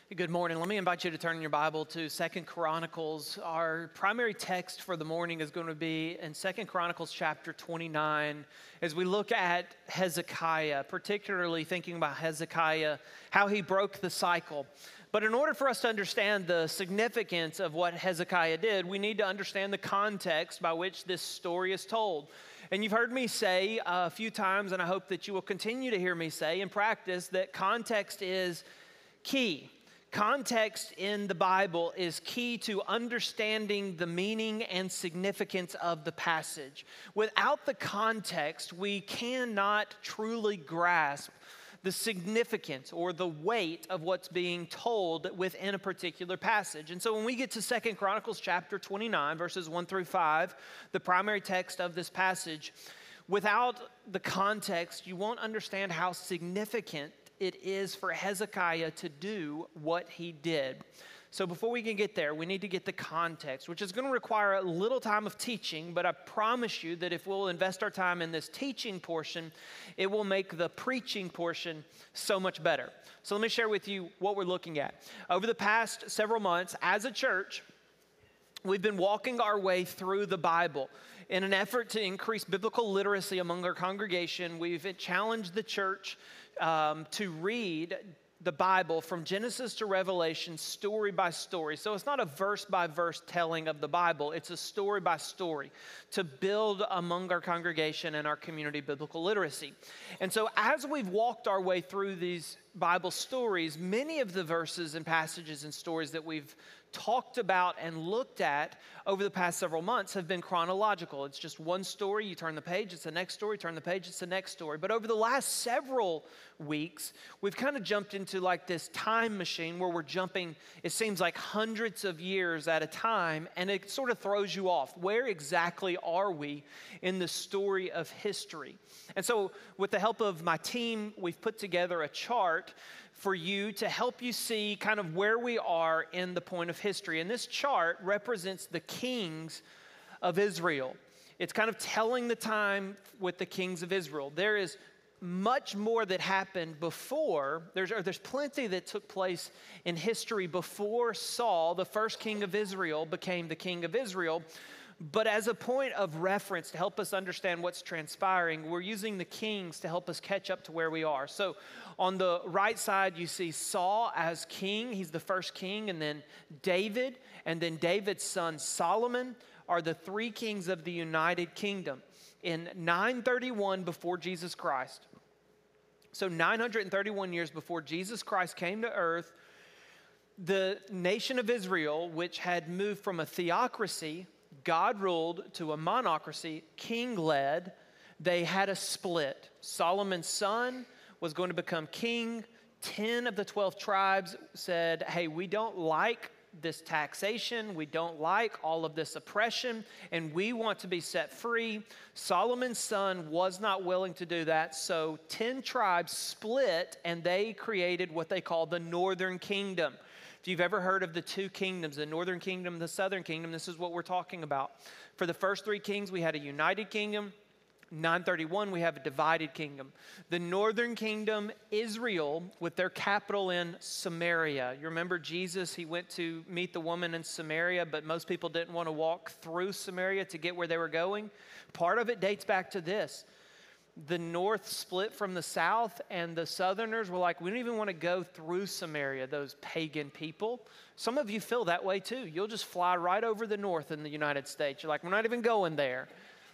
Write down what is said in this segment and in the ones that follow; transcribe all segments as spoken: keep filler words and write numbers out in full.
Good morning. Let me invite you to turn your Bible to Second Chronicles. Our primary text for the morning is going to be in Second Chronicles chapter twenty-nine as we look at Hezekiah, particularly thinking about Hezekiah, how he broke the cycle. But in order for us to understand the significance of what Hezekiah did, we need to understand the context by which this story is told. And you've heard me say a few times, and I hope that you will continue to hear me say in practice, that context is key. Context in the Bible is key to understanding the meaning and significance of the passage. Without the context, we cannot truly grasp the significance or the weight of what's being told within a particular passage. And so when we get to Second Chronicles chapter twenty-nine, verses one through five, the primary text of this passage, without the context, you won't understand how significant it is for Hezekiah to do what he did. So before we can get there, we need to get the context, which is going to require a little time of teaching, but I promise you that if we'll invest our time in this teaching portion, it will make the preaching portion so much better. So let me share with you what we're looking at. Over the past several months, as a church, we've been walking our way through the Bible. In an effort to increase biblical literacy among our congregation, we've challenged the church um, to read the Bible from Genesis to Revelation, story by story. So it's not a verse by verse telling of the Bible, it's a story by story to build among our congregation and our community biblical literacy. And so as we've walked our way through these Bible stories, many of the verses and passages and stories that we've talked about and looked at over the past several months have been chronological. It's just one story, you turn the page, it's the next story, turn the page, it's the next story. But over the last several weeks, we've kind of jumped into like this time machine where we're jumping, it seems like hundreds of years at a time, and it sort of throws you off. Where exactly are we in the story of history? And so with the help of my team, we've put together a chart for you to help you see kind of where we are in the point of history. And this chart represents the kings of Israel. It's kind of telling the time with the kings of Israel. There is much more that happened before. There's, or there's plenty that took place in history before Saul, the first king of Israel, became the king of Israel. But as a point of reference to help us understand what's transpiring, we're using the kings to help us catch up to where we are. So on the right side, you see Saul as king. He's the first king. And then David, and then David's son Solomon are the three kings of the United Kingdom in nine thirty-one before Jesus Christ. So nine hundred thirty-one years before Jesus Christ came to earth, the nation of Israel, which had moved from a theocracy, God ruled, to a monocracy, king-led, they had a split. Solomon's son was going to become king. Ten of the twelve tribes said, hey, we don't like this taxation. We don't like all of this oppression, and we want to be set free. Solomon's son was not willing to do that, so ten tribes split, and they created what they call the Northern Kingdom. If you've ever heard of the two kingdoms, the northern kingdom, the southern kingdom, this is what we're talking about. For the first three kings, we had a united kingdom. nine thirty-one, we have a divided kingdom. The northern kingdom, Israel, with their capital in Samaria. You remember Jesus, he went to meet the woman in Samaria, but most people didn't want to walk through Samaria to get where they were going. Part of it dates back to this. The north split from the south, and the southerners were like, we don't even want to go through Samaria, those pagan people. Some of you feel that way too. You'll just fly right over the north in the United States. You're like, we're not even going there.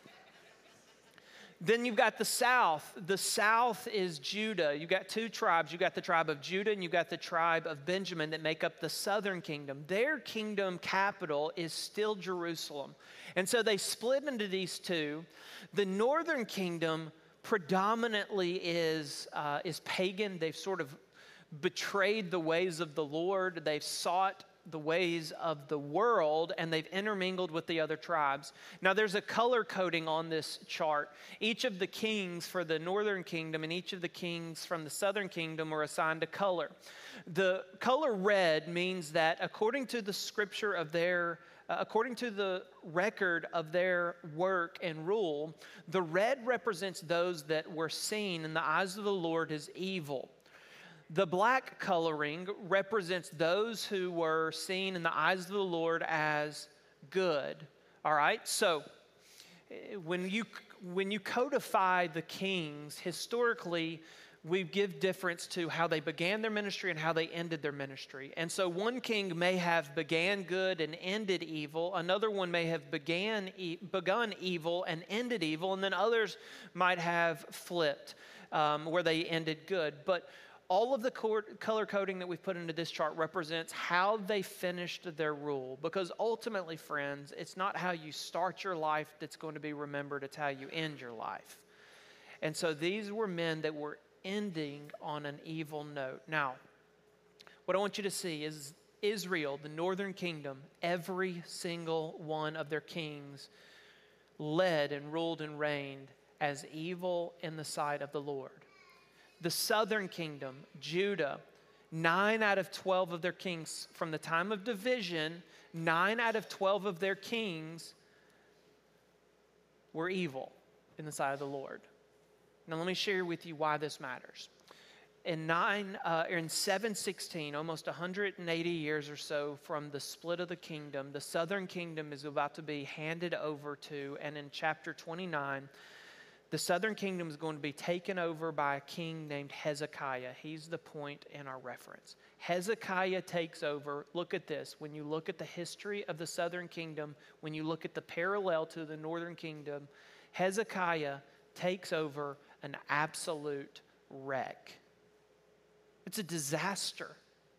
Then you've got the south. The south is Judah. You've got two tribes. You've got the tribe of Judah and you've got the tribe of Benjamin that make up the southern kingdom. Their kingdom capital is still Jerusalem. And so they split into these two. The northern kingdom predominantly is, uh, is pagan. They've sort of betrayed the ways of the Lord. They've sought the ways of the world, and they've intermingled with the other tribes. Now, there's a color coding on this chart. Each of the kings for the northern kingdom and each of the kings from the southern kingdom were assigned a color. The color red means that according to the scripture of their Uh, according to the record of their work and rule, the red represents those that were seen in the eyes of the Lord as evil. The black coloring represents those who were seen in the eyes of the Lord as good. All right? So when you when you codify the kings, historically, we give difference to how they began their ministry and how they ended their ministry. And so one king may have began good and ended evil. Another one may have began e- begun evil and ended evil. And then others might have flipped, um, where they ended good. But all of the color coding that we've put into this chart represents how they finished their rule. Because ultimately, friends, it's not how you start your life that's going to be remembered, it's how you end your life. And so these were men that were ending on an evil note. Now, what I want you to see is Israel, the northern kingdom, every single one of their kings led and ruled and reigned as evil in the sight of the Lord. The southern kingdom, Judah, nine out of twelve of their kings from the time of division, nine out of twelve of their kings were evil in the sight of the Lord. Now let me share with you why this matters. In nine, uh, in seven sixteen, almost one hundred eighty years or so from the split of the kingdom, the southern kingdom is about to be handed over to, and in chapter twenty-nine, the southern kingdom is going to be taken over by a king named Hezekiah. He's the point in our reference. Hezekiah takes over. Look at this. When you look at the history of the southern kingdom, when you look at the parallel to the northern kingdom, Hezekiah takes over an absolute wreck. It's a disaster.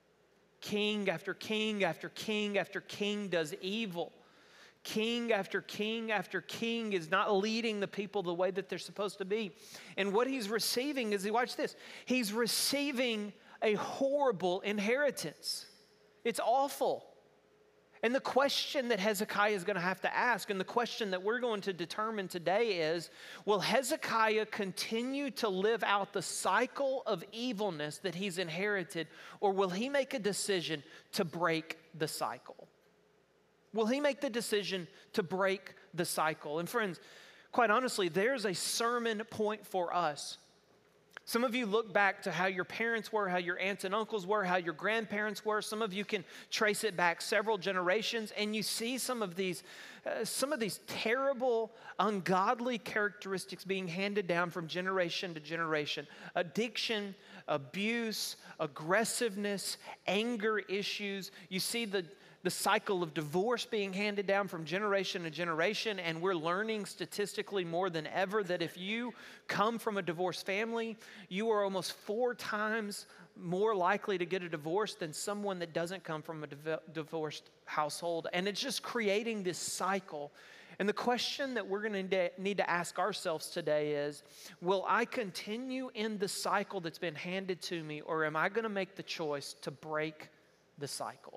King after king after king after king does evil. King after king after king is not leading the people the way that they're supposed to be. And what he's receiving is, watch this, he's receiving a horrible inheritance. It's awful. And the question that Hezekiah is going to have to ask, and the question that we're going to determine today is, will Hezekiah continue to live out the cycle of evilness that he's inherited, or will he make a decision to break the cycle? Will he make the decision to break the cycle? And friends, quite honestly, there's a sermon point for us. Some of you look back to how your parents were, how your aunts and uncles were, how your grandparents were. Some of you can trace it back several generations, and you see some of these, uh, some of these terrible, ungodly characteristics being handed down from generation to generation. Addiction, abuse, aggressiveness, anger issues. You see the The cycle of divorce being handed down from generation to generation, and we're learning statistically more than ever that if you come from a divorced family, you are almost four times more likely to get a divorce than someone that doesn't come from a div- divorced household. And it's just creating this cycle. And the question that we're going to need to ask ourselves today is, will I continue in the cycle that's been handed to me, or am I going to make the choice to break the cycle?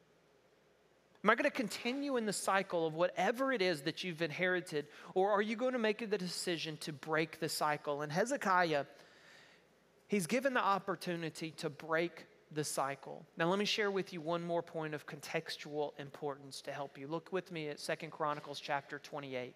Am I going to continue in the cycle of whatever it is that you've inherited, or are you going to make the decision to break the cycle? And Hezekiah, he's given the opportunity to break the cycle. Now let me share with you one more point of contextual importance to help you. Look with me at Second Chronicles chapter twenty-eight.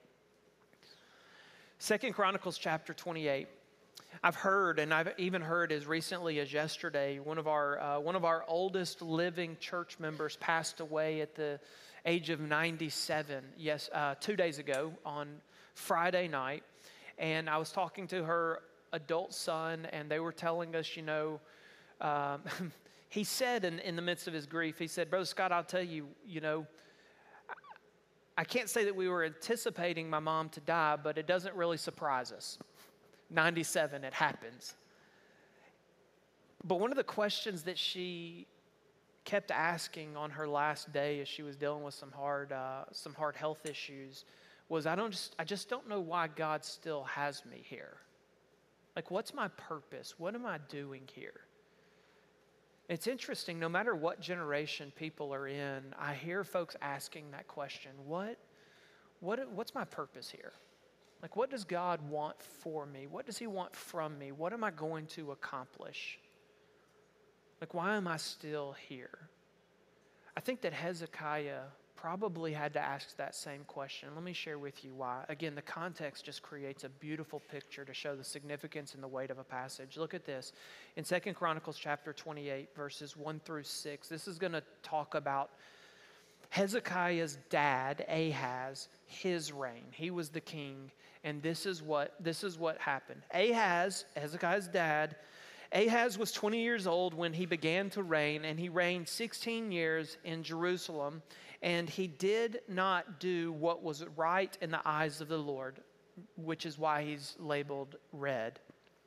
Second Chronicles chapter twenty-eight. I've heard, and I've even heard as recently as yesterday, one of our uh, one of our oldest living church members passed away at the age of ninety-seven. Yes, uh, two days ago on Friday night, and I was talking to her adult son, and they were telling us, you know, um, he said in, in the midst of his grief, he said, "Brother Scott, I'll tell you, you know, I can't say that we were anticipating my mom to die, but it doesn't really surprise us." ninety-seven, it happens. But one of the questions that she kept asking on her last day as she was dealing with some hard, uh, some hard health issues was, I don't just, I just don't know why God still has me here. Like, what's my purpose? What am I doing here? It's interesting, no matter what generation people are in, I hear folks asking that question, what, what, what's my purpose here? Like, what does God want for me? What does he want from me? What am I going to accomplish? Like, why am I still here? I think that Hezekiah probably had to ask that same question. Let me share with you why. Again, the context just creates a beautiful picture to show the significance and the weight of a passage. Look at this. In Second Chronicles chapter twenty-eight, verses one through six, this is going to talk about Hezekiah's dad, Ahaz, his reign. He was the king, and this is what this is what happened. Ahaz, Hezekiah's dad, Ahaz was twenty years old when he began to reign, and he reigned sixteen years in Jerusalem, and he did not do what was right in the eyes of the Lord, which is why he's labeled red.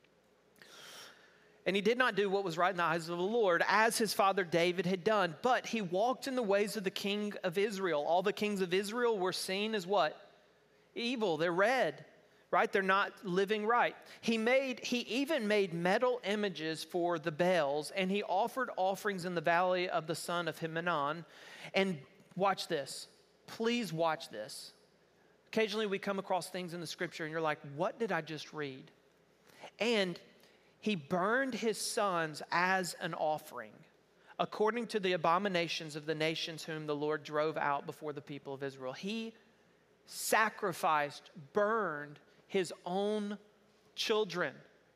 And he did not do what was right in the eyes of the Lord, as his father David had done. But he walked in the ways of the king of Israel. All the kings of Israel were seen as what? Evil. They're red, right? They're not living right. He made, he even made metal images for the Baals, and he offered offerings in the valley of the son of Hinnom. And watch this. Please watch this. Occasionally we come across things in the scripture, and you're like, what did I just read? And he burned his sons as an offering, according to the abominations of the nations whom the Lord drove out before the people of Israel. He sacrificed, burned his own children.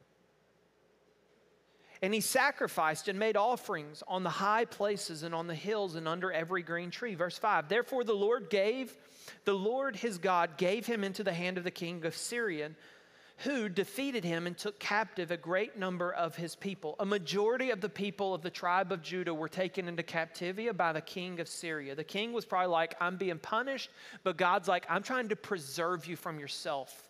And he sacrificed and made offerings on the high places and on the hills and under every green tree. Verse five, therefore the Lord gave, the Lord his God gave him into the hand of the king of Syria, who defeated him and took captive a great number of his people. A majority of the people of the tribe of Judah were taken into captivity by the king of Syria. The king was probably like, I'm being punished, but God's like, I'm trying to preserve you from yourself.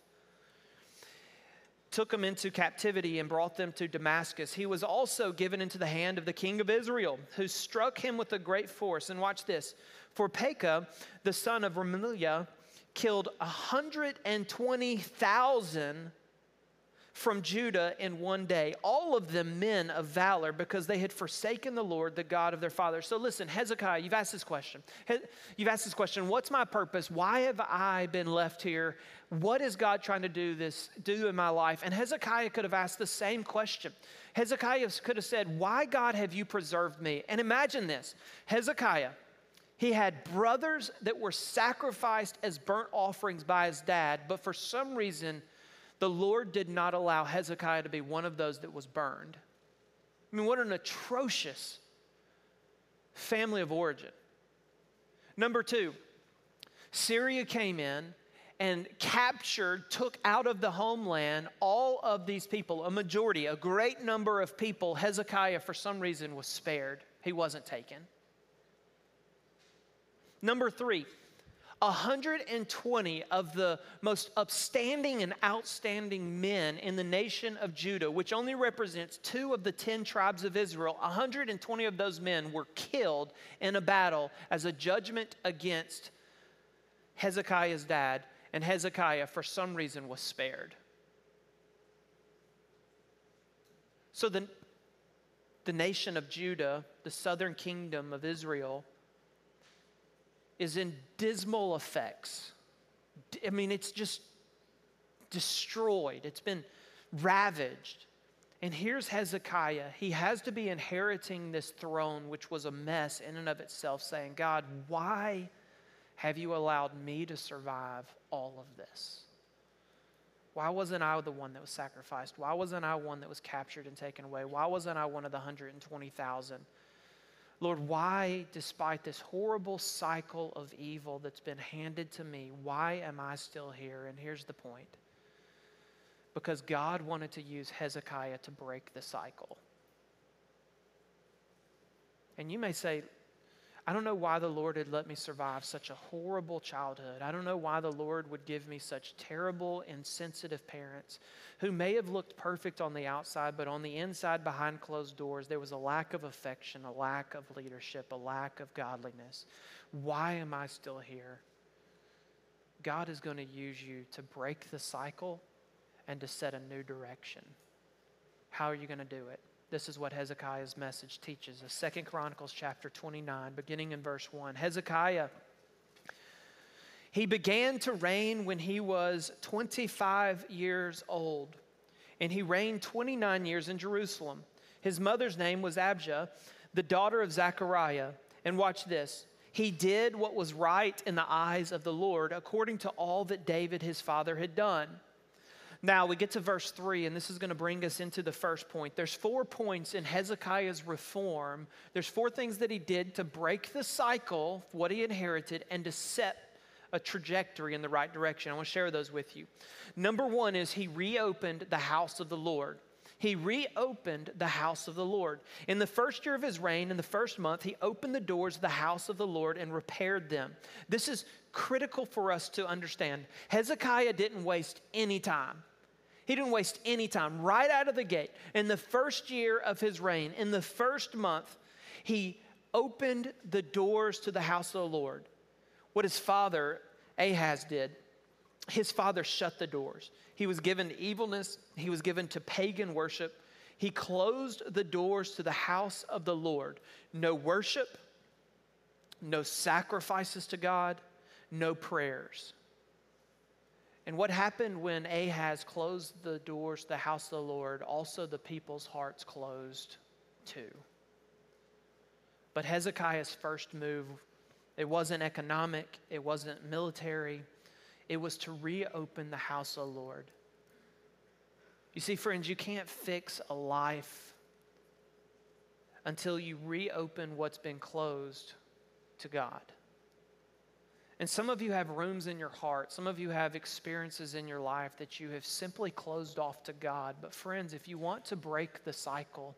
Took them into captivity and brought them to Damascus. He was also given into the hand of the king of Israel, who struck him with a great force. And watch this. For Pekah, the son of Remaliah, killed one hundred twenty thousand from Judah in one day, all of them men of valor, because they had forsaken the Lord, the God of their fathers. So listen, Hezekiah, you've asked this question. You've asked this question, what's my purpose? Why have I been left here? What is God trying to do this, do in my life? And Hezekiah could have asked the same question. Hezekiah could have said, why, God, have you preserved me? And imagine this, Hezekiah, he had brothers that were sacrificed as burnt offerings by his dad, but for some reason, the Lord did not allow Hezekiah to be one of those that was burned. I mean, what an atrocious family of origin. Number two, Syria came in and captured, took out of the homeland all of these people, a majority, a great number of people. Hezekiah, for some reason, was spared. He wasn't taken. Number three, one hundred twenty of the most upstanding and outstanding men in the nation of Judah, which only represents two of the ten tribes of Israel, one hundred twenty of those men were killed in a battle as a judgment against Hezekiah's dad, and Hezekiah, for some reason, was spared. So the, the nation of Judah, the southern kingdom of Israel, is in dismal effects. I mean, it's just destroyed. It's been ravaged. And here's Hezekiah. He has to be inheriting this throne, which was a mess in and of itself, saying, God, why have you allowed me to survive all of this? Why wasn't I the one that was sacrificed? Why wasn't I one that was captured and taken away? Why wasn't I one of the one hundred twenty thousand? Lord, why, despite this horrible cycle of evil that's been handed to me, why am I still here? And here's the point. Because God wanted to use Hezekiah to break the cycle. And you may say, I don't know why the Lord had let me survive such a horrible childhood. I don't know why the Lord would give me such terrible, insensitive parents who may have looked perfect on the outside, but on the inside, behind closed doors, there was a lack of affection, a lack of leadership, a lack of godliness. Why am I still here? God is going to use you to break the cycle and to set a new direction. How are you going to do it? This is what Hezekiah's message teaches us. Second Chronicles chapter twenty-nine, beginning in verse one. Hezekiah, he began to reign when he was twenty-five years old, and he reigned twenty-nine years in Jerusalem. His mother's name was Abijah, the daughter of Zechariah. And watch this. He did what was right in the eyes of the Lord, according to all that David his father had done. Now we get to verse three, and this is going to bring us into the first point. There's four points in Hezekiah's reform. There's four things that he did to break the cycle, what he inherited, and to set a trajectory in the right direction. I want to share those with you. Number one is he reopened the house of the Lord. He reopened the house of the Lord. In the first year of his reign, in the first month, he opened the doors of the house of the Lord and repaired them. This is critical for us to understand. Hezekiah didn't waste any time. He didn't waste any time. Right out of the gate, in the first year of his reign, in the first month, he opened the doors to the house of the Lord. What his father, Ahaz, did, his father shut the doors. He was given to evilness. He was given to pagan worship. He closed the doors to the house of the Lord. No worship, no sacrifices to God, no prayers. And what happened when Ahaz closed the doors to the house of the Lord, also the people's hearts closed too. But Hezekiah's first move, it wasn't economic, it wasn't military, it was to reopen the house of the Lord. You see, friends, you can't fix a life until you reopen what's been closed to God. And some of you have rooms in your heart, some of you have experiences in your life that you have simply closed off to God. But friends, if you want to break the cycle,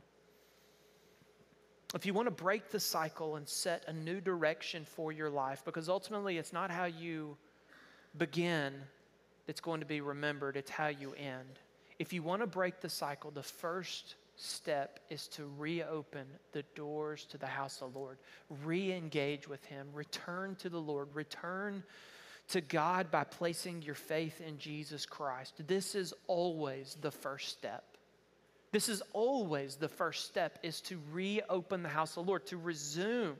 if you want to break the cycle and set a new direction for your life, because ultimately it's not how you begin that's going to be remembered, it's how you end. If you want to break the cycle, the first step is to reopen the doors to the house of the Lord. Re-engage with Him. Return to the Lord. Return to God by placing your faith in Jesus Christ. This is always the first step. This is always the first step, is to reopen the house of the Lord, to resume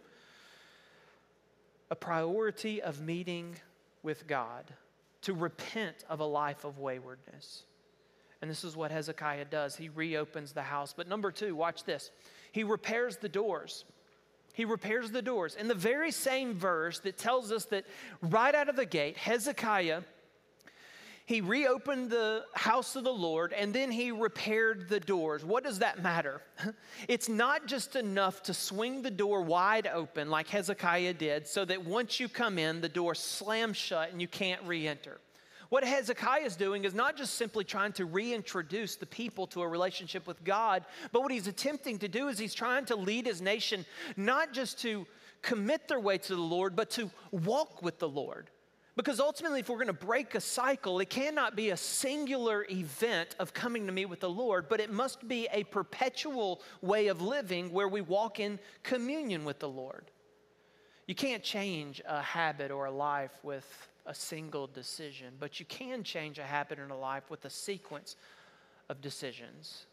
a priority of meeting with God, to repent of a life of waywardness. And this is what Hezekiah does. He reopens the house. But number two, watch this. He repairs the doors. He repairs the doors. In the very same verse that tells us that right out of the gate, Hezekiah, he reopened the house of the Lord, and then he repaired the doors. What does that matter? It's not just enough to swing the door wide open like Hezekiah did, so that once you come in, the door slams shut and you can't re-enter. What Hezekiah is doing is not just simply trying to reintroduce the people to a relationship with God, but what he's attempting to do is he's trying to lead his nation not just to commit their way to the Lord, but to walk with the Lord. Because ultimately, if we're going to break a cycle, it cannot be a singular event of coming to meet with the Lord, but it must be a perpetual way of living where we walk in communion with the Lord. You can't change a habit or a life with a single decision, but you can change a habit in a life with a sequence of decisions.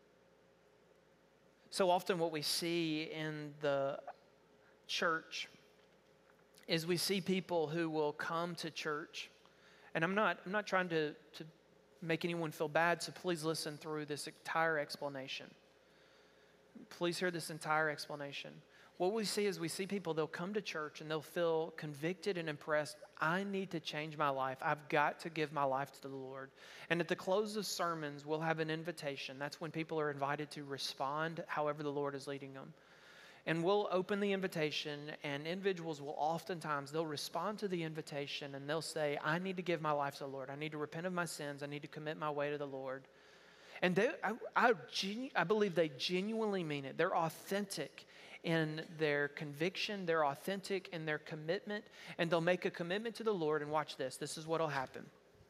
So often what we see in the church is we see people who will come to church, and I'm not, I'm not trying to, to make anyone feel bad, so please listen through this entire explanation. Please hear this entire explanation. What we see is we see people, they'll come to church and they'll feel convicted and impressed. I need to change my life. I've got to give my life to the Lord. And at the close of sermons, we'll have an invitation. That's when people are invited to respond however the Lord is leading them. And we'll open the invitation, and individuals will oftentimes, they'll respond to the invitation and they'll say, I need to give my life to the Lord. I need to repent of my sins. I need to commit my way to the Lord. And they, I, I, genu- I believe they genuinely mean it. They're authentic in their conviction, they're authentic in their commitment, and they'll make a commitment to the Lord. And watch this, this is what will happen.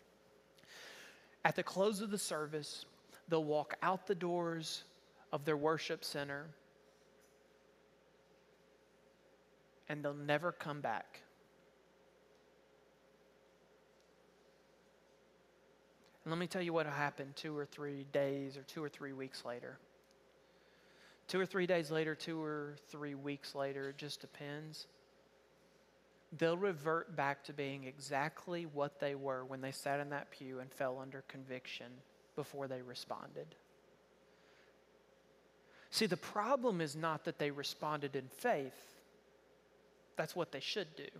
At the close of the service, they'll walk out the doors of their worship center, and they'll never come back. And let me tell you what will happen two or three days or two or three weeks later. Two or three days later, two or three weeks later, it just depends. They'll revert back to being exactly what they were when they sat in that pew and fell under conviction before they responded. See, the problem is not that they responded in faith. That's what they should do.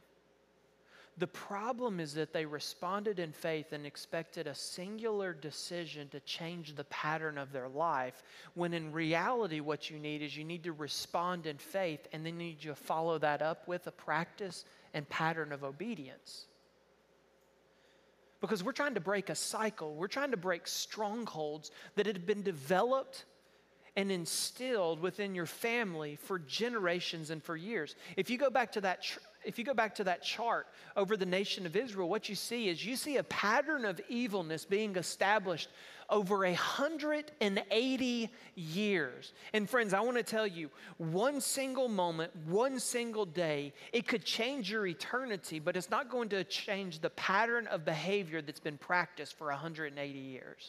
The problem is that they responded in faith and expected a singular decision to change the pattern of their life, when in reality what you need is you need to respond in faith, and then you need to follow that up with a practice and pattern of obedience. Because we're trying to break a cycle. We're trying to break strongholds that had been developed and instilled within your family for generations and for years. If you go back to that tr- if you go back to that chart over the nation of Israel, what you see is you see a pattern of evilness being established over one hundred eighty years. And friends, I want to tell you, one single moment, one single day, it could change your eternity, but it's not going to change the pattern of behavior that's been practiced for one hundred eighty years.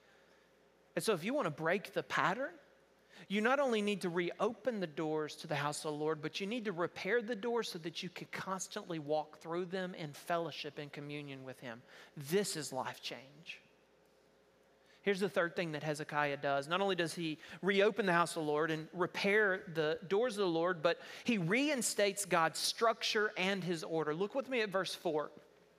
And so if you want to break the pattern, you not only need to reopen the doors to the house of the Lord, but you need to repair the doors so that you can constantly walk through them in fellowship and communion with Him. This is life change. Here's the third thing that Hezekiah does. Not only does he reopen the house of the Lord and repair the doors of the Lord, but he reinstates God's structure and His order. Look with me at verse four.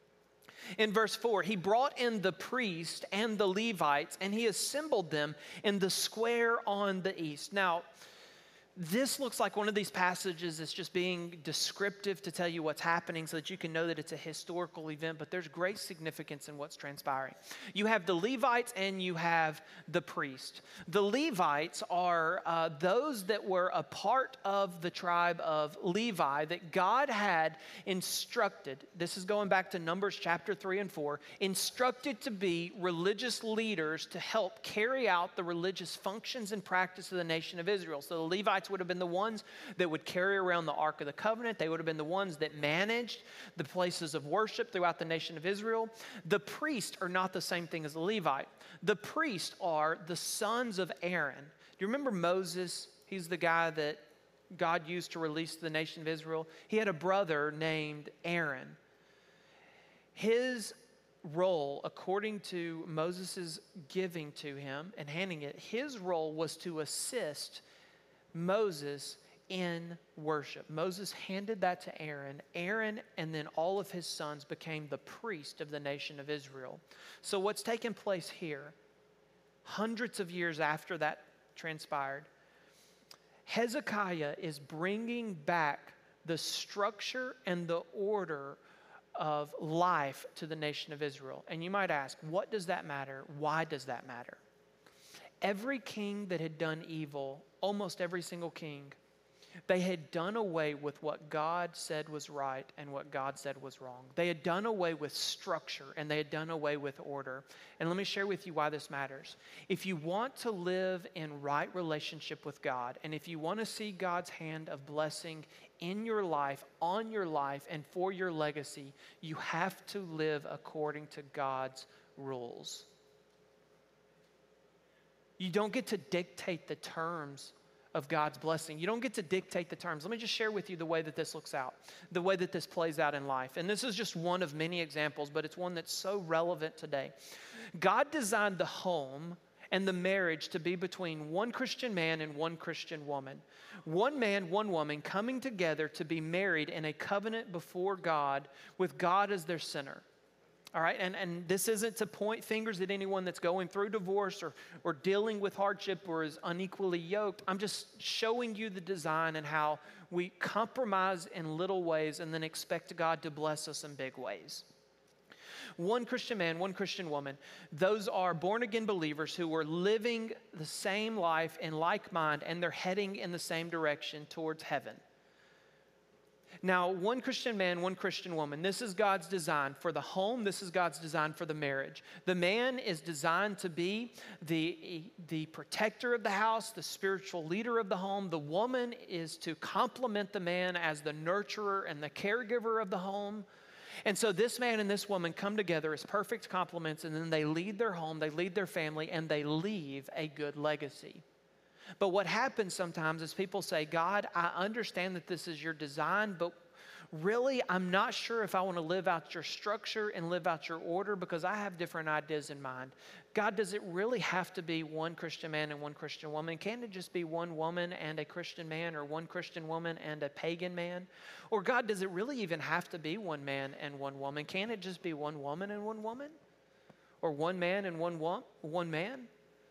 In verse four, he brought in the priest and the Levites, and he assembled them in the square on the east. Now, this looks like one of these passages that's just being descriptive to tell you what's happening so that you can know that it's a historical event, but there's great significance in what's transpiring. You have the Levites and you have the priest. The Levites are uh, those that were a part of the tribe of Levi that God had instructed. This is going back to Numbers chapter three and four, instructed to be religious leaders to help carry out the religious functions and practice of the nation of Israel. So the Levites would have been the ones that would carry around the Ark of the Covenant. They would have been the ones that managed the places of worship throughout the nation of Israel. The priests are not the same thing as the Levite. The priests are the sons of Aaron. Do you remember Moses? He's the guy that God used to release the nation of Israel. He had a brother named Aaron. His role, according to Moses' giving to him and handing it, his role was to assist Moses in worship. Moses handed that to Aaron. Aaron and then all of his sons became the priest of the nation of Israel. So what's taken place here, hundreds of years after that transpired, Hezekiah is bringing back the structure and the order of life to the nation of Israel. And you might ask, what does that matter? Why does that matter? Every king that had done evil, almost every single king, they had done away with what God said was right and what God said was wrong. They had done away with structure and they had done away with order. And let me share with you why this matters. If you want to live in right relationship with God, and if you want to see God's hand of blessing in your life, on your life, and for your legacy, you have to live according to God's rules. You don't get to dictate the terms of God's blessing. You don't get to dictate the terms. Let me just share with you the way that this looks out, the way that this plays out in life. And this is just one of many examples, but it's one that's so relevant today. God designed the home and the marriage to be between one Christian man and one Christian woman. One man, one woman coming together to be married in a covenant before God with God as their center. All right, and, and this isn't to point fingers at anyone that's going through divorce or, or dealing with hardship or is unequally yoked. I'm just showing you the design and how we compromise in little ways and then expect God to bless us in big ways. One Christian man, one Christian woman, those are born-again believers who are living the same life in like mind, and they're heading in the same direction towards heaven. Now, one Christian man, one Christian woman, this is God's design for the home. This is God's design for the marriage. The man is designed to be the, the protector of the house, the spiritual leader of the home. The woman is to complement the man as the nurturer and the caregiver of the home. And so this man and this woman come together as perfect complements, and then they lead their home, they lead their family, and they leave a good legacy. But what happens sometimes is people say, God, I understand that this is your design, but really, I'm not sure if I want to live out your structure and live out your order because I have different ideas in mind. God, does it really have to be one Christian man and one Christian woman? Can't it just be one woman and a Christian man, or one Christian woman and a pagan man? Or God, does it really even have to be one man and one woman? Can't it just be one woman and one woman? Or one man and one wo- one man?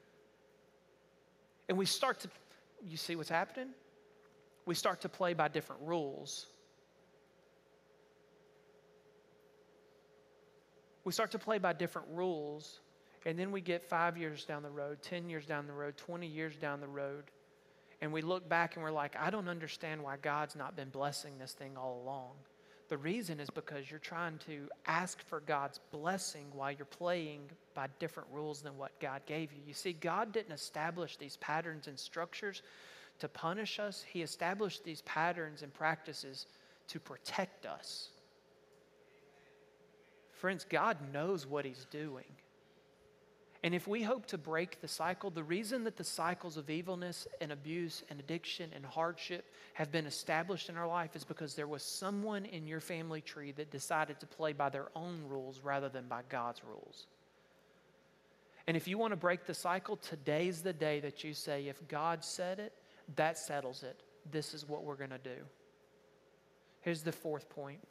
And we start to, you see what's happening? We start to play by different rules. We start to play by different rules, and then we get five years down the road, ten years down the road, twenty years down the road, and we look back and we're like, I don't understand why God's not been blessing this thing all along. The reason is because you're trying to ask for God's blessing while you're playing by different rules than what God gave you. You see, God didn't establish these patterns and structures to punish us. He established these patterns and practices to protect us. Friends, God knows what He's doing. And if we hope to break the cycle, the reason that the cycles of evilness and abuse and addiction and hardship have been established in our life is because there was someone in your family tree that decided to play by their own rules rather than by God's rules. And if you want to break the cycle, today's the day that you say, if God said it, that settles it. This is what we're going to do. Here's the fourth point.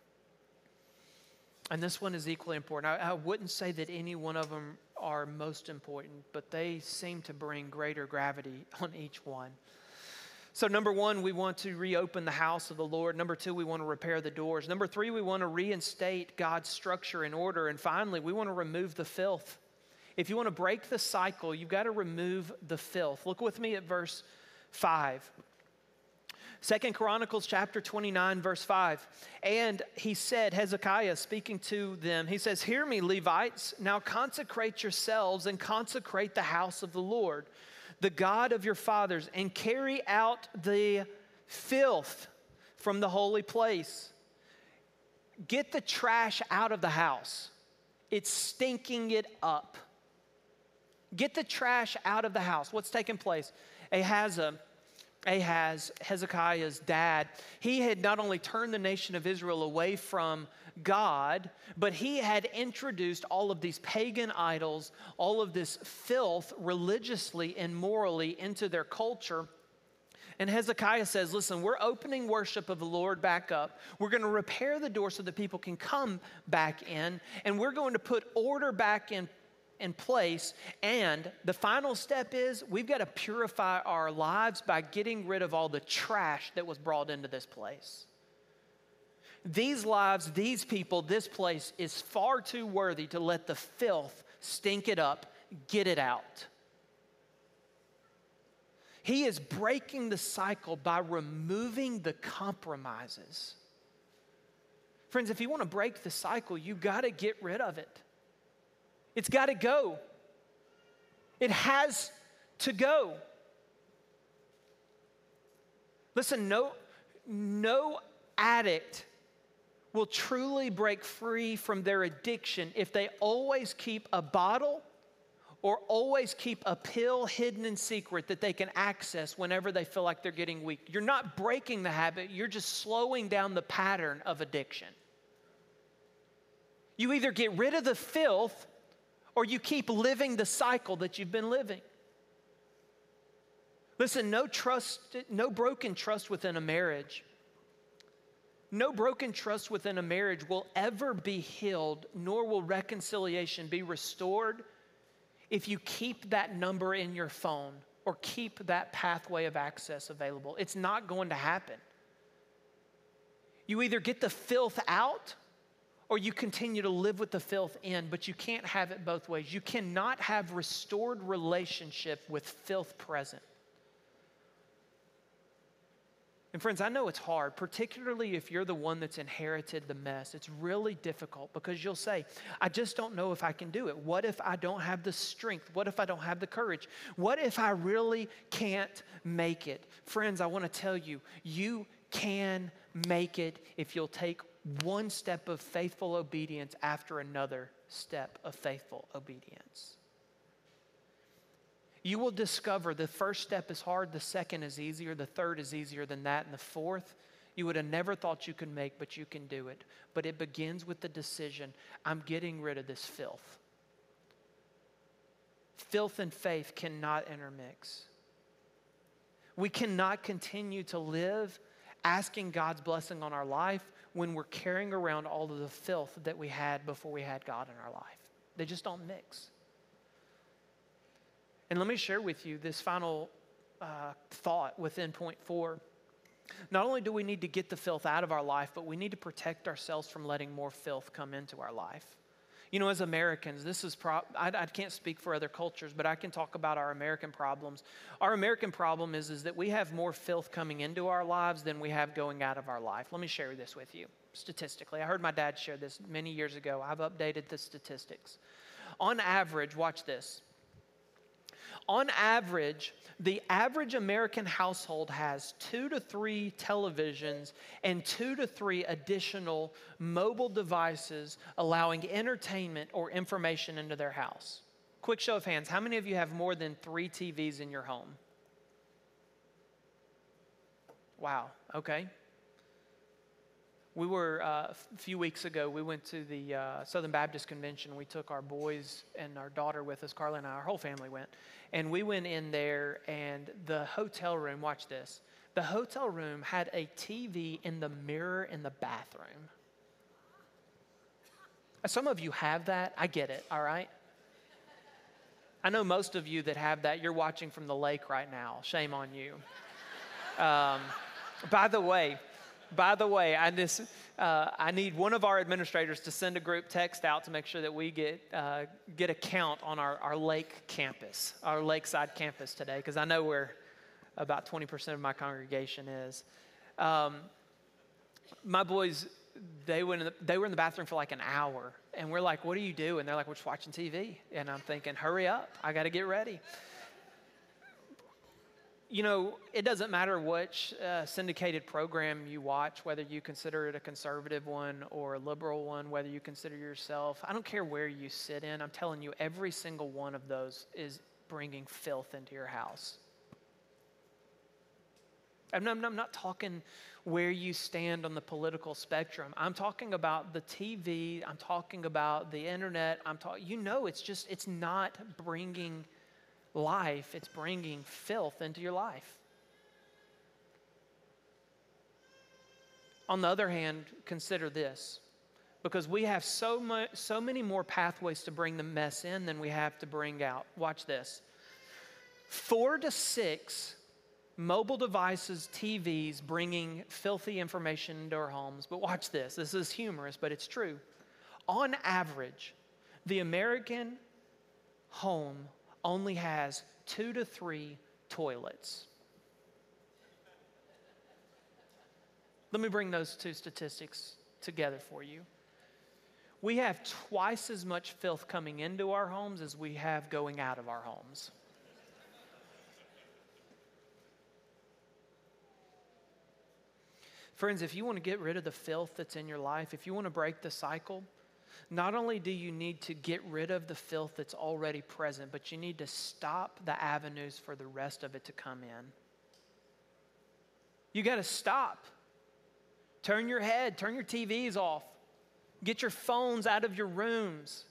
And this one is equally important. I, I wouldn't say that any one of them are most important, but they seem to bring greater gravity on each one. So number one, we want to reopen the house of the Lord. Number two, we want to repair the doors. Number three, we want to reinstate God's structure and order. And finally, we want to remove the filth. If you want to break the cycle, you've got to remove the filth. Look with me at verse five. Second Chronicles chapter twenty-nine, verse five. And he said, Hezekiah speaking to them, he says, hear me, Levites, now consecrate yourselves and consecrate the house of the Lord, the God of your fathers, and carry out the filth from the holy place. Get the trash out of the house. It's stinking it up. Get the trash out of the house. What's taking place? Ahaz, Ahaz, Hezekiah's dad, he had not only turned the nation of Israel away from God, but he had introduced all of these pagan idols, all of this filth religiously and morally into their culture. And Hezekiah says, listen, we're opening worship of the Lord back up. We're going to repair the door so that people can come back in, and we're going to put order back in in place. And the final step is we've got to purify our lives by getting rid of all the trash that was brought into this place. These lives, these people, this place is far too worthy to let the filth stink it up. Get it out. He is breaking the cycle by removing the compromises. Friends, if you want to break the cycle, you've got to get rid of it. It's got to go. It has to go. Listen, no, no addict will truly break free from their addiction if they always keep a bottle or always keep a pill hidden in secret that they can access whenever they feel like they're getting weak. You're not breaking the habit, you're just slowing down the pattern of addiction. You either get rid of the filth or you keep living the cycle that you've been living. Listen, no trust, no broken trust within a marriage, no broken trust within a marriage will ever be healed, nor will reconciliation be restored if you keep that number in your phone or keep that pathway of access available. It's not going to happen. You either get the filth out or you continue to live with the filth in, but you can't have it both ways. You cannot have restored relationship with filth present. And friends, I know it's hard, particularly if you're the one that's inherited the mess. It's really difficult because you'll say, I just don't know if I can do it. What if I don't have the strength? What if I don't have the courage? What if I really can't make it? Friends, I want to tell you, you can make it if you'll take one step of faithful obedience after another step of faithful obedience. You will discover the first step is hard, the second is easier, the third is easier than that, and the fourth, you would have never thought you could make, but you can do it. But it begins with the decision, I'm getting rid of this filth. Filth and faith cannot intermix. We cannot continue to live asking God's blessing on our life when we're carrying around all of the filth that we had before we had God in our life. They just don't mix. And let me share with you this final uh, thought within point four. Not only do we need to get the filth out of our life, but we need to protect ourselves from letting more filth come into our life. You know, as Americans, this is, pro- I, I can't speak for other cultures, but I can talk about our American problems. Our American problem is, is that we have more filth coming into our lives than we have going out of our life. Let me share this with you statistically. I heard my dad share this many years ago. I've updated the statistics. On average, watch this. On average, the average American household has two to three televisions and two to three additional mobile devices allowing entertainment or information into their house. Quick show of hands, how many of you have more than three T Vs in your home? Wow, okay. We were, uh, a few weeks ago, we went to the uh, Southern Baptist Convention. We took our boys and our daughter with us, Carla and I, our whole family went. And we went in there and the hotel room, watch this, the hotel room had a T V in the mirror in the bathroom. Some of you have that, I get it, all right? I know most of you that have that, you're watching from the lake right now, shame on you. Um, by the way, By the way, I just uh, I need one of our administrators to send a group text out to make sure that we get uh, get a count on our, our lake campus, our lakeside campus today, because I know where about twenty percent of my congregation is. Um, my boys, they went in the, they were in the bathroom for like an hour, and we're like, "What do you do?" And they're like, "We're just watching T V." And I'm thinking, "Hurry up! I got to get ready." You know, it doesn't matter which uh, syndicated program you watch, whether you consider it a conservative one or a liberal one, whether you consider yourself, I don't care where you sit in, I'm telling you, every single one of those is bringing filth into your house. I'm not, I'm not talking where you stand on the political spectrum. I'm talking about the T V, I'm talking about the internet, I'm talking, you know, it's just, it's not bringing life, it's bringing filth into your life. On the other hand, consider this, because we have so much, so many more pathways to bring the mess in than we have to bring out. Watch this. Four to six mobile devices, T Vs, bringing filthy information into our homes. But watch this. This is humorous, but it's true. On average, the American home only has two to three toilets. Let me bring those two statistics together for you. We have twice as much filth coming into our homes as we have going out of our homes. Friends, if you want to get rid of the filth that's in your life, if you want to break the cycle, not only do you need to get rid of the filth that's already present, but you need to stop the avenues for the rest of it to come in. You got to stop. Turn your head, turn your T Vs off. Get your phones out of your rooms.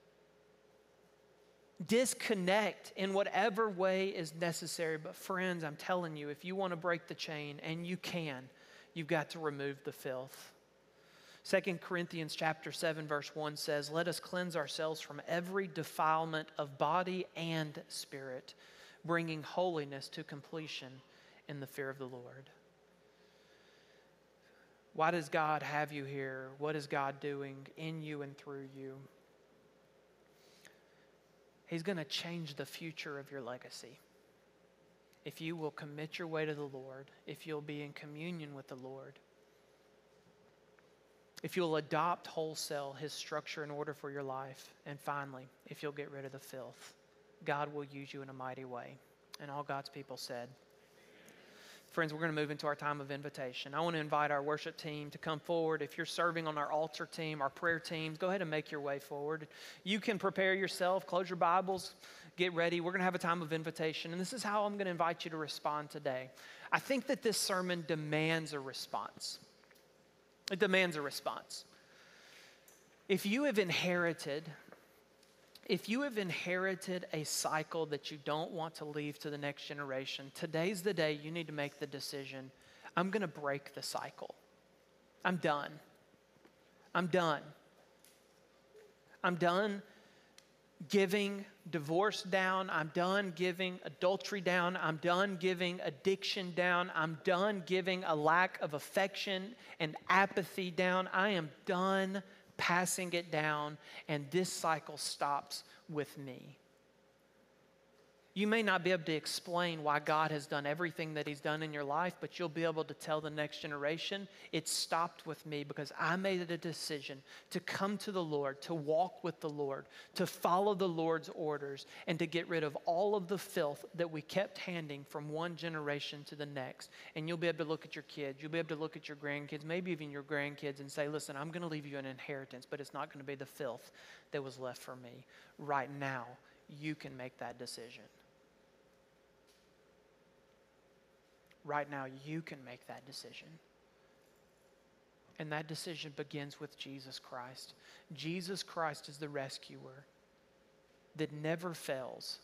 Disconnect in whatever way is necessary. But friends, I'm telling you, if you want to break the chain, and you can, you've got to remove the filth. Second Corinthians chapter seven verse one says, "Let us cleanse ourselves from every defilement of body and spirit, bringing holiness to completion in the fear of the Lord." Why does God have you here? What is God doing in you and through you? He's going to change the future of your legacy. If you will commit your way to the Lord, if you'll be in communion with the Lord, if you'll adopt wholesale His structure in order for your life, and finally, if you'll get rid of the filth, God will use you in a mighty way. And all God's people said, friends, we're going to move into our time of invitation. I want to invite our worship team to come forward. If you're serving on our altar team, our prayer teams, go ahead and make your way forward. You can prepare yourself, close your Bibles, get ready. We're going to have a time of invitation, and this is how I'm going to invite you to respond today. I think that this sermon demands a response. It demands a response. If you have inherited, if you have inherited a cycle that you don't want to leave to the next generation, today's the day you need to make the decision, I'm going to break the cycle. I'm done. I'm done. I'm done giving divorce down. I'm done giving adultery down. I'm done giving addiction down. I'm done giving a lack of affection and apathy down. I am done passing it down, and this cycle stops with me. You may not be able to explain why God has done everything that he's done in your life, but you'll be able to tell the next generation, it stopped with me because I made a decision to come to the Lord, to walk with the Lord, to follow the Lord's orders, and to get rid of all of the filth that we kept handing from one generation to the next. And you'll be able to look at your kids, you'll be able to look at your grandkids, maybe even your grandkids, and say, listen, I'm going to leave you an inheritance, but it's not going to be the filth that was left for me. Right now, you can make that decision. Right now, you can make that decision. And that decision begins with Jesus Christ. Jesus Christ is the rescuer that never fails.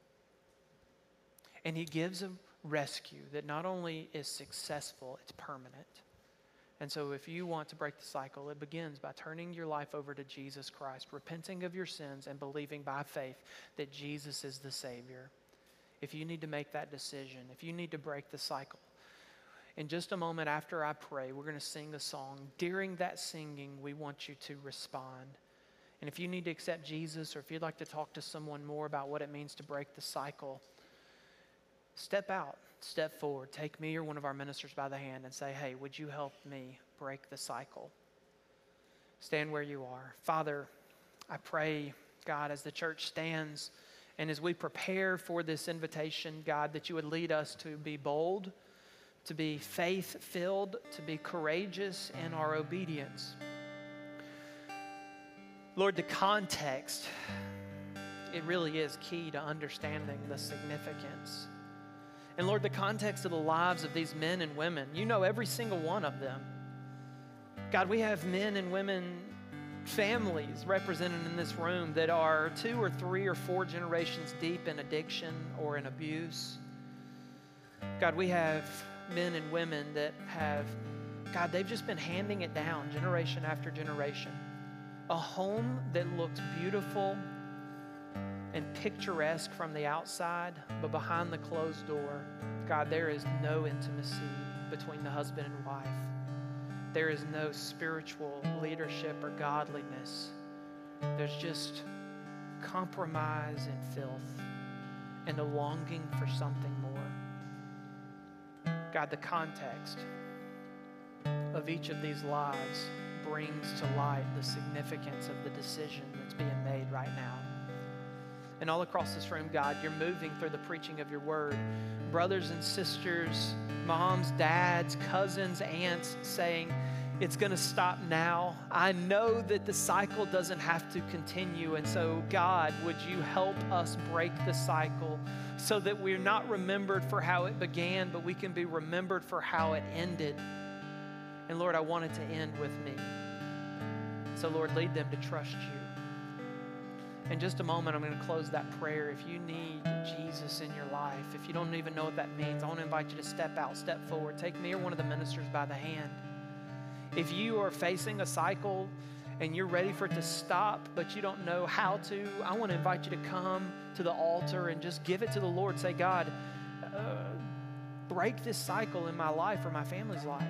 And he gives a rescue that not only is successful, it's permanent. And so if you want to break the cycle, it begins by turning your life over to Jesus Christ, repenting of your sins and believing by faith that Jesus is the Savior. If you need to make that decision, if you need to break the cycle, in just a moment after I pray, we're going to sing a song. During that singing, we want you to respond. And if you need to accept Jesus, or if you'd like to talk to someone more about what it means to break the cycle, step out, step forward, take me or one of our ministers by the hand and say, hey, would you help me break the cycle? Stand where you are. Father, I pray, God, as the church stands, and as we prepare for this invitation, God, that you would lead us to be bold, to be faith-filled, to be courageous in our obedience. Lord, the context, it really is key to understanding the significance. And Lord, the context of the lives of these men and women, you know every single one of them. God, we have men and women, families represented in this room that are two or three or four generations deep in addiction or in abuse. God, we have men and women that have, God, they've just been handing it down generation after generation. A home that looks beautiful and picturesque from the outside, but behind the closed door, God, there is no intimacy between the husband and wife. There is no spiritual leadership or godliness. There's just compromise and filth and a longing for something more. God, the context of each of these lives brings to light the significance of the decision that's being made right now. And all across this room, God, you're moving through the preaching of your word. Brothers and sisters, moms, dads, cousins, aunts saying, it's going to stop now. I know that the cycle doesn't have to continue. And so, God, would you help us break the cycle so that we're not remembered for how it began, but we can be remembered for how it ended. And Lord, I want it to end with me. So Lord, lead them to trust you. In just a moment, I'm going to close that prayer. If you need Jesus in your life, if you don't even know what that means, I want to invite you to step out, step forward. Take me or one of the ministers by the hand. If you are facing a cycle and you're ready for it to stop, but you don't know how to, I want to invite you to come to the altar and just give it to the Lord. Say, God, uh, break this cycle in my life or my family's life.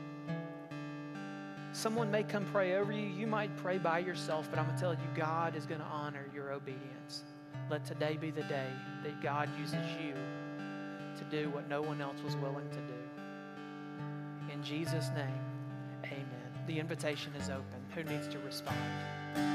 Someone may come pray over you. You might pray by yourself, but I'm going to tell you, God is going to honor your obedience. Let today be the day that God uses you to do what no one else was willing to do. In Jesus' name, amen. The invitation is open. Who needs to respond?